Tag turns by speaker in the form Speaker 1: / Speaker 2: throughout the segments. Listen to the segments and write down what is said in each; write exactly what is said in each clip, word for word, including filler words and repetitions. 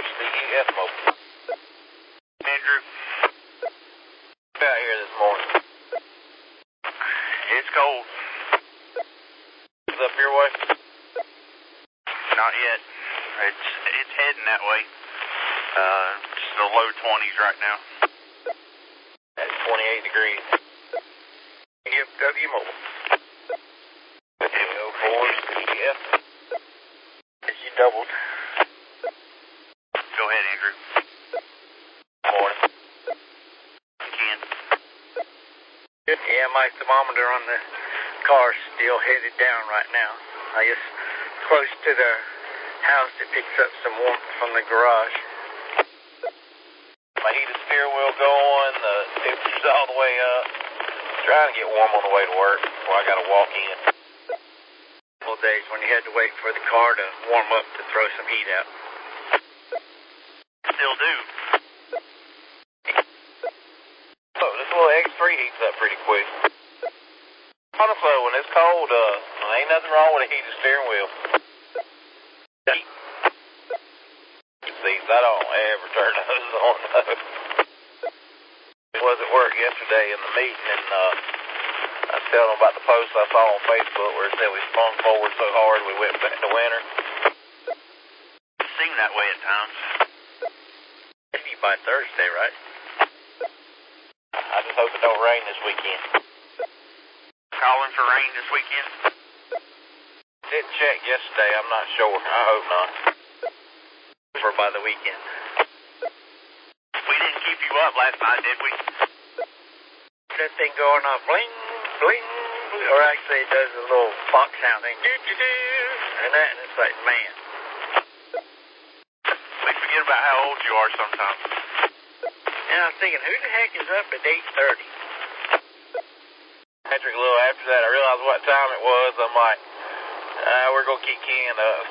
Speaker 1: C E F Mobile. Andrew, out here this morning. It's cold. Is it up your way? Not yet. It's it's heading that way. Uh, just the low twenties right now. That's twenty-eight degrees. E F W Mobile. oh four C E F. As you doubled. Go ahead, Andrew. Morning. Ken. Yeah, my thermometer on the car's still headed down right now. I guess close to the house it picks up some warmth from the garage. My heated steering wheel going, the temperature's all the way up. Trying to get warm on the way to work before I gotta walk in. Couple days when you had to wait for the car to warm up to throw some heat out. Still do. Oh, this little X three heats up pretty quick. Honestly, when it's cold, uh, ain't nothing wrong with a heated steering wheel. See, I don't ever turn those on. I was at work yesterday in the meeting, and uh, I was telling them about the post I saw on Facebook where it said we spun forward so hard we went back to winter. It seemed that way at times. Maybe by Thursday, right? I just hope it don't rain this weekend. Calling for rain this weekend? Didn't check yesterday, I'm not sure. I hope not. For by the weekend. We didn't keep you up last night, did we? That thing going off, bling, bling, bling, or actually it does a little clock sound thing, doo doo doo, and that, and it's like, man. We forget about how old you are sometimes. And I was thinking, who the heck is up at eight thirty? Patrick, a little after that, I realized what time it was. I'm like, uh, we're going to keep Ken up.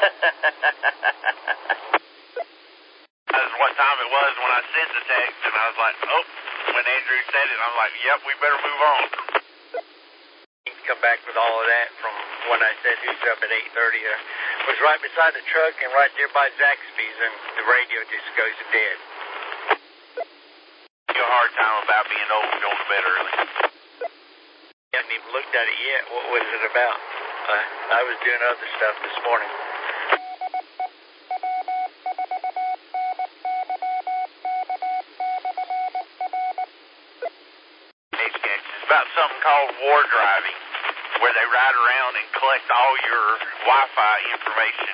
Speaker 1: That's what time it was when I sent the text, and I was like, oh, when Andrew said it, I'm like, yep, we better move on. He's come back with all of that from when I said who's up at eight thirty. It was right beside the truck and right there by Zaxby's, and the radio just goes dead. You have a hard time about being old and going to bed early. I haven't even looked at it yet. What was it about? Uh, I was doing other stuff this morning. It's about something called war driving, where they ride around and collect all your Wi-Fi information.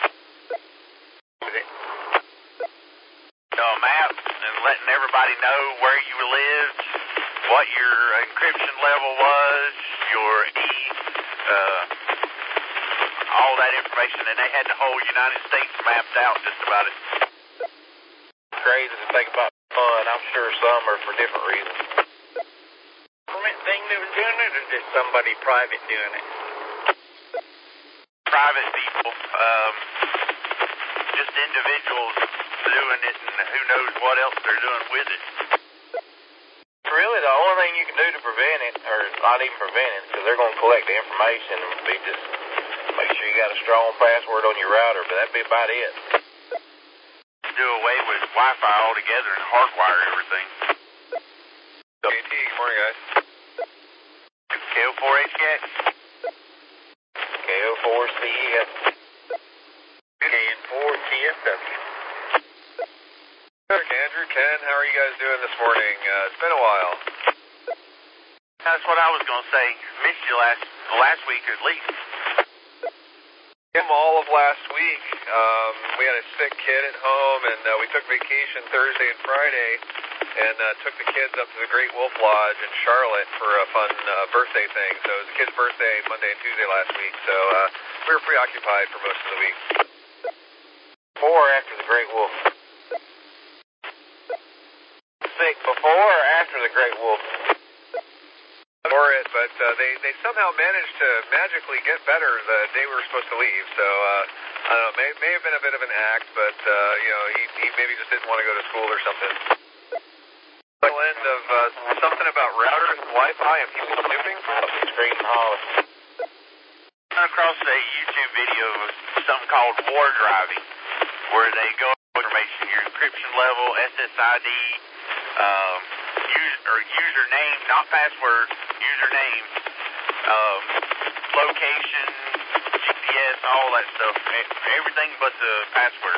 Speaker 1: A map and letting everybody know where you lived, what your encryption level was, your E, uh, all that information, and they had the whole United States mapped out just about it. Crazy to think about fun. I'm sure some are for different reasons. Government thing that was doing it, or just somebody private doing it? Private people, um, just individuals doing it, and who knows what else they're doing with it. Really, the only thing you can do to prevent it, or not even prevent it, because they're going to collect the information and be just make sure you got a strong password on your router, but that'd be about it. Do away with Wi-Fi altogether and hardwire everything. K T, good morning, guys. K O four H K X. K O four C E F. K N four T F W.
Speaker 2: Andrew, Ken, how are you guys doing this morning? Uh, it's been a while.
Speaker 1: That's what I was going to say. Missed you last last week at least.
Speaker 2: Him all of last week. Um, we had a sick kid at home, and uh, we took vacation Thursday and Friday, and uh, took the kids up to the Great Wolf Lodge in Charlotte for a fun uh, birthday thing. So it was the kid's birthday Monday and Tuesday last week, so uh, we were preoccupied for most of the week.
Speaker 1: Before or after the Great Wolf? Sick before or after the Great Wolf?
Speaker 2: For it, but uh, they, they somehow managed to magically get better the day we were supposed to leave, so uh, I don't know, may, may have been a bit of an act, but uh, you know, he, he maybe just didn't want to go to school or something. The end of uh, something about routers and Wi-Fi and people snooping?
Speaker 1: Scream and holler. Across a YouTube video of something called war driving, where they go information information, your encryption level, S S I D, um, use, or username, not password, username, um, location, G P S, all that stuff, everything but the password.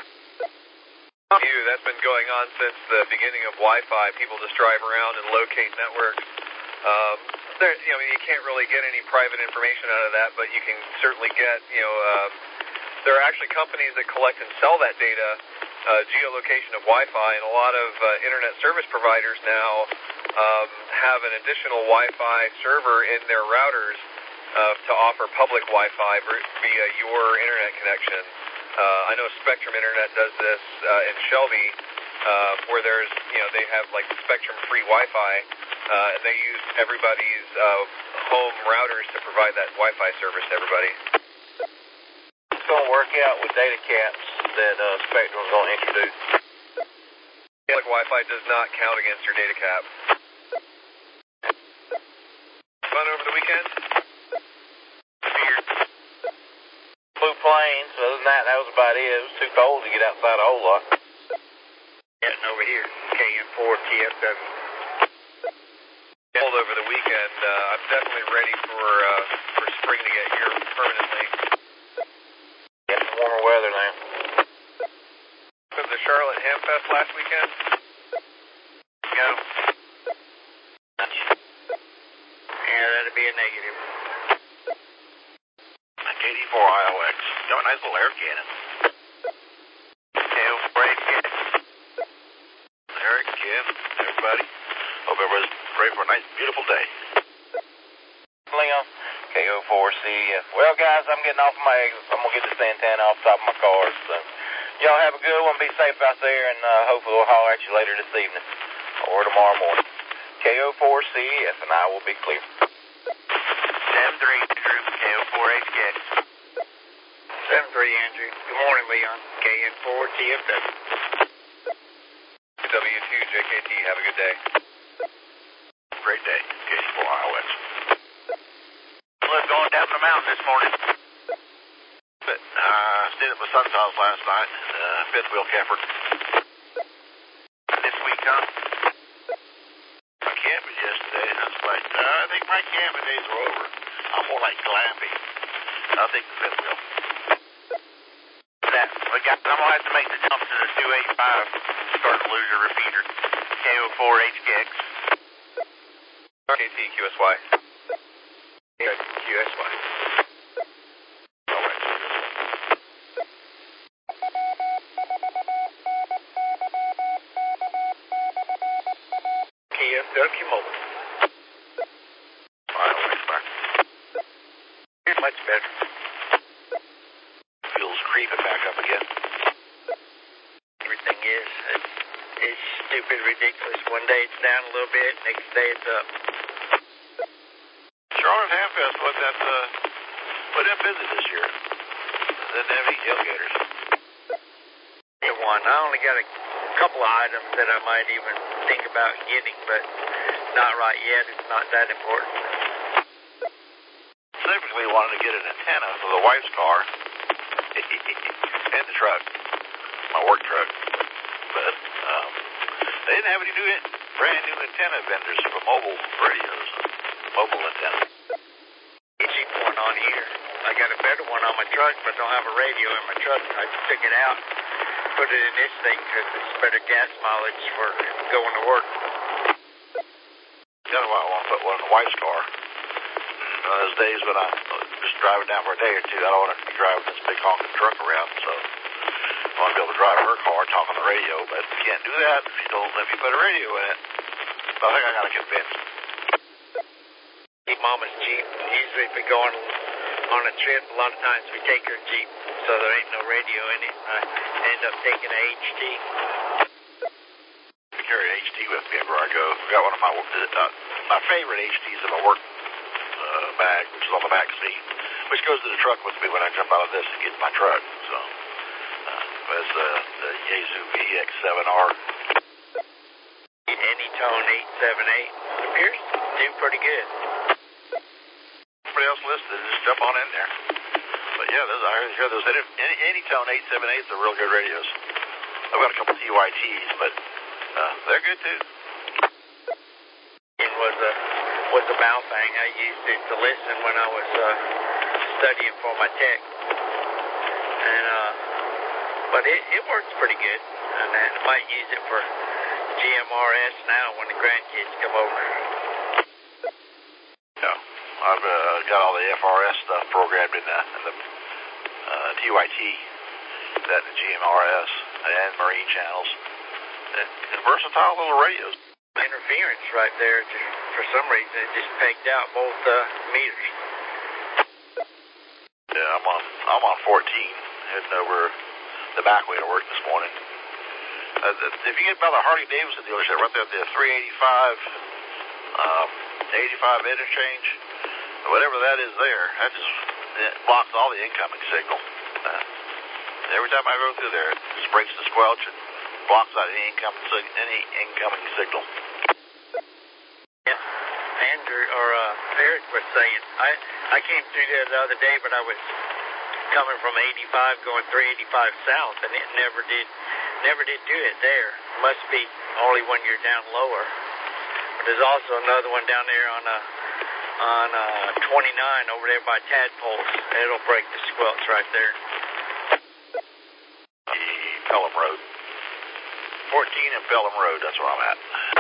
Speaker 2: That's been going on since the beginning of Wi-Fi. People just drive around and locate networks. Um, there, you know, you can't really get any private information out of that, but you can certainly get, you know, uh, there are actually companies that collect and sell that data, uh, geolocation of Wi-Fi, and a lot of uh, internet service providers now um, have an additional Wi-Fi server in their routers uh, to offer public Wi-Fi via your internet connection. Uh, I know Spectrum Internet does this uh, in Shelby, uh, where there's, you know, they have like Spectrum-free Wi-Fi, uh, and they use everybody's uh, home routers to provide that Wi-Fi service to everybody.
Speaker 1: It's going to work out with data caps that uh, Spectrum's going to introduce.
Speaker 2: Public Wi-Fi does not count against your data cap. Fun over the weekend?
Speaker 1: Blue Plains. Other than that, that was about it. It was too cold to get outside a whole lot.
Speaker 3: Getting over here, K N four T F W.
Speaker 2: Cold over the weekend. Uh, I'm definitely ready for uh, for spring to get here permanently.
Speaker 1: Getting warmer weather now.
Speaker 2: Was the Charlotte Ham Fest last weekend?
Speaker 1: Go.
Speaker 3: Yeah, that'd be a negative.
Speaker 1: eighty-four I O X. Got a nice little air cannon. K O four H K. Eric, Kim, everybody. Hope everybody's ready for a nice, beautiful day. Leon, K O four C F. Well, guys, I'm getting off my exit. I'm going to get this antenna off the top of my car. So, y'all have a good one. Be safe out there, and uh, hopefully we'll holler at you later this evening or tomorrow morning. K O four C F, and I will be clear. seven three, Drew, K O four H K.
Speaker 3: seven three, Andrew. Good morning, Leon. K N four T F W.
Speaker 2: W two J K T, have a good day.
Speaker 1: Great day, K four I O X. Well, going down the mountain this morning. But uh, stayed at my son's house last night, uh, fifth wheel camper. This week, huh? I camping yesterday, and I was like, uh, I think my camping days are over. I'm more like glamping. I'll take the fifth wheel. That, well, guys, I'm going to have to make the jump to the two eighty-five. Starting to lose your repeater. K O four H K X.
Speaker 2: K T Q S Y.
Speaker 3: Q S Y.
Speaker 2: All right.
Speaker 3: K F W Mobile.
Speaker 1: All right, back.
Speaker 3: Much better.
Speaker 1: Feels creeping back up again.
Speaker 3: Everything is. It's, it's stupid, ridiculous. One day it's down a little bit, next day it's up.
Speaker 1: Charlotte Ham Fest wasn't that, uh, wasn't that busy this year? Didn't have any tailgaters.
Speaker 3: It won. I only got a couple of items that I might even think about getting, but not right yet. It's not that important.
Speaker 1: Specifically wanted to get an antenna for the wife's car and the truck, my work truck. But um, they didn't have any new, brand new antenna vendors for mobile radios, mobile antenna.
Speaker 3: Cheap one on here. I got a better one on my truck, but don't have a radio in my truck. I took it out, put it in this thing because it's better gas mileage for going to work.
Speaker 1: That's why I want to put one in the wife's car. On those days when I'm just driving down for a day or two, I don't want to be driving this big honking truck around, so I want to be able to drive her car and talk on the radio, but you can't do that if you don't let me put a radio in it. So I think I got to convince.
Speaker 3: Keep Mama's Jeep. Usually if we go on, on a trip, a lot of times we take her Jeep, so there ain't no radio in it. I end up taking a H T.
Speaker 1: I carry an H T with me everywhere I go. I got one of my, uh, my favorite H Ts in my work uh, bag, which is on the back seat, which goes to the truck with me when I jump out of this and get in my truck. So uh, that's uh, the Yaesu V X seven R.
Speaker 3: Anytone eight seven eight. Appears to do pretty good.
Speaker 1: Everybody else listed, just jump on in there. But yeah, those, I hear those any, Anytone eight seven eights are real good radios. I've got a couple T Y Ts, but uh, they're good too.
Speaker 3: It was a was a Baofeng. I used it to listen when I was uh, studying for my tech, and uh, but it, it works pretty good. And I might use it for G M R S now when the grandkids come over.
Speaker 1: Yeah, I've uh, got all the F R S stuff programmed in the, in the uh, T Y T, that the G M R S and marine channels, and, and versatile little radios.
Speaker 3: Interference right there, just, for some reason, it just pegged out both uh, meters.
Speaker 1: Yeah, I'm on I'm on fourteen, heading over the back way to work this morning. Uh, if you get by the Harley Davidson dealership, right there at the three eighty-five, um, eighty-five interchange, whatever that is there, that just it blocks all the incoming signal. Uh, every time I go through there, it just breaks the squelch and blocks out any incoming, any incoming signal.
Speaker 3: Yeah, Andrew or uh, Eric was saying, I I came through there the other day, but I was coming from eighty-five going three eighty-five south, and it never did never did do it there. Must be only when you're down lower. But there's also another one down there on uh, on uh, twenty-nine over there by Tadpoles. It'll break the squelch right there.
Speaker 1: The Pelham Road. fourteen and Pelham Road, that's where I'm at.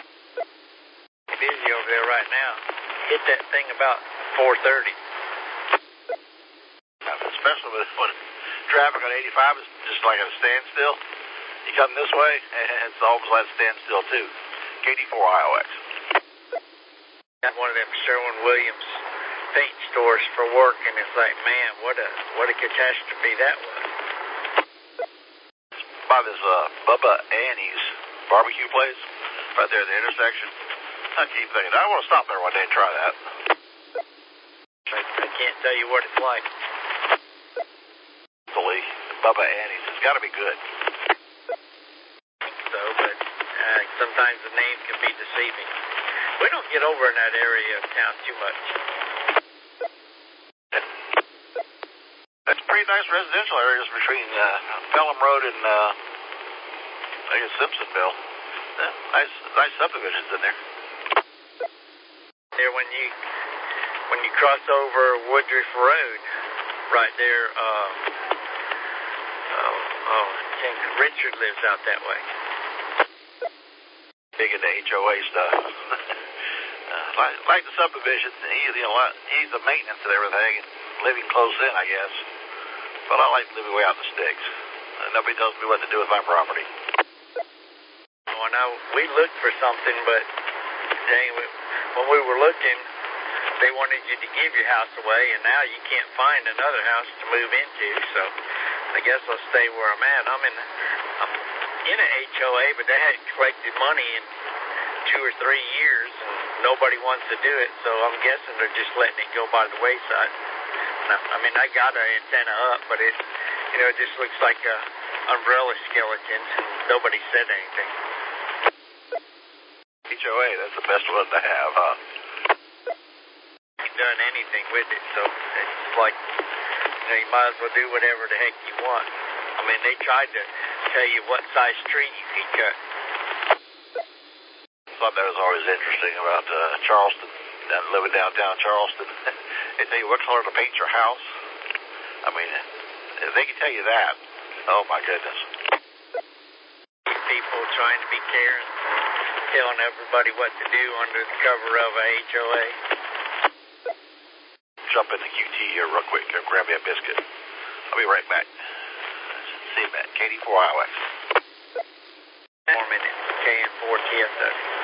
Speaker 3: Busy over there right now. Hit that thing about four thirty.
Speaker 1: Especially with when traffic on eighty-five is just like at a standstill. You come this way, and it's almost like a standstill too. K D four I O X.
Speaker 3: Got one of them Sherwin-Williams paint stores for work, and it's like, man, what a what a catastrophe that was.
Speaker 1: By this uh, Bubba Annie's barbecue place, right there at the intersection. I keep thinking, I want to stop there one day and try that.
Speaker 3: I, I can't tell you what it's like.
Speaker 1: Believe Bubba Annie's, it's got to be good.
Speaker 3: So, but uh, sometimes the name can be deceiving. We don't get over in that area of town too much.
Speaker 1: That's pretty nice residential areas between uh, Pelham Road and uh, I guess Simpsonville. Yeah, nice, nice subdivisions in there.
Speaker 3: There, when you when you cross over Woodruff Road, right there. Um, oh, oh, I think Richard lives out that way.
Speaker 1: Big into H O A stuff. uh, like, like the subdivision, he's you know he's the maintenance and everything, and living close in, I guess. But I like living way out in the sticks. Uh, nobody tells me what to do with my property.
Speaker 3: Well, now we looked for something, but dang, when we were looking, they wanted you to give your house away, and now you can't find another house to move into. So I guess I'll stay where I'm at. I'm in, I'm in an H O A, but they hadn't collected money in two or three years, and nobody wants to do it. So I'm guessing they're just letting it go by the wayside. Now, I mean, I got an antenna up, but it, you know, it just looks like a umbrella skeleton, and nobody said anything.
Speaker 1: H O A, that's the best one to have, huh?
Speaker 3: Ain't done anything with it, so it's like, you know, you might as well do whatever the heck you want. I mean, they tried to tell you what size tree you could cut.
Speaker 1: I thought that was always interesting about uh, Charleston, down, living downtown Charleston. They tell you what color to paint your house. I mean, if they can tell you that, oh my goodness.
Speaker 3: People trying to be caring, telling everybody what to do under the cover of a H O A.
Speaker 1: Jump in the Q T here real quick. Go grab me a biscuit. I'll be right back. See you, man. K D four I O X.
Speaker 3: Four minutes. K N four T S S.